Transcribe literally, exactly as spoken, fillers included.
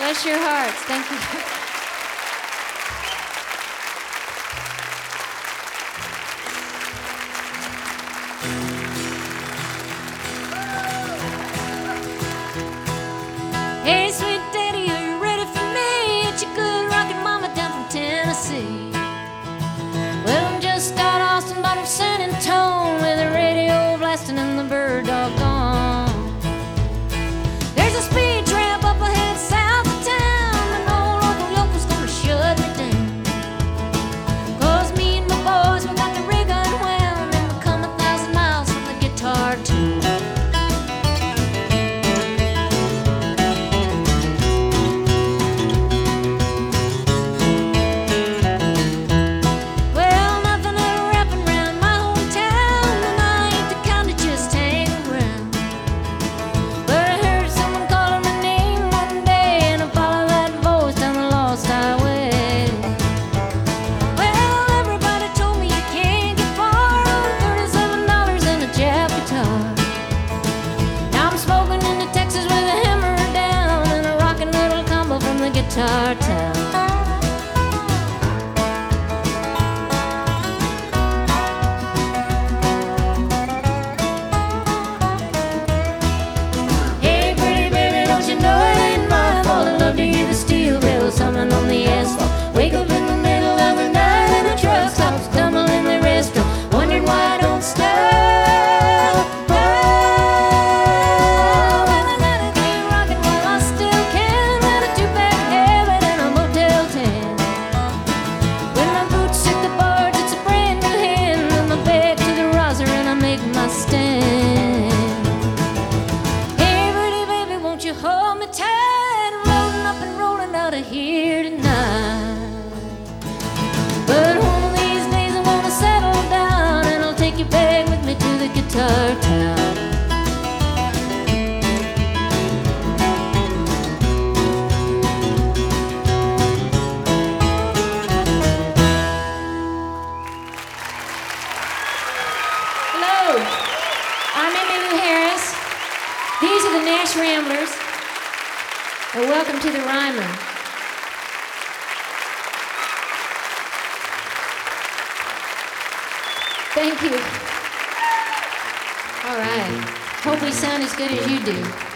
Bless your hearts. Thank you. Hey, sweet daddy, are you ready for me? It's your good rockin' mama down from Tennessee. Well, I'm just out Austin, but I'm San Antone, with the radio blasting and the bird dog gone. There's a speed trap up ahead south of town, and no local yokel's gonna shut me down. 'Cause me and my boys, we got the rig unwound, and we come a thousand miles from the guitar tune. Guitar Town. Hey, pretty baby, don't you know it ain't my fault? I love to hear the steel wheels humming on the asphalt. Wake up in the middle of the night and the truck stops, stumble in the restaurant, wondering why I don't stop. Hold me tight, I'm rolling up and rolling out of here tonight. But one of these days I wanna settle down, and I'll take you back with me to the Guitar Town. Hello, I'm Emmylou Harris. These are the Nash Ramblers. And welcome to the Ryman. Thank you. All right. Hope we sound as good as you do.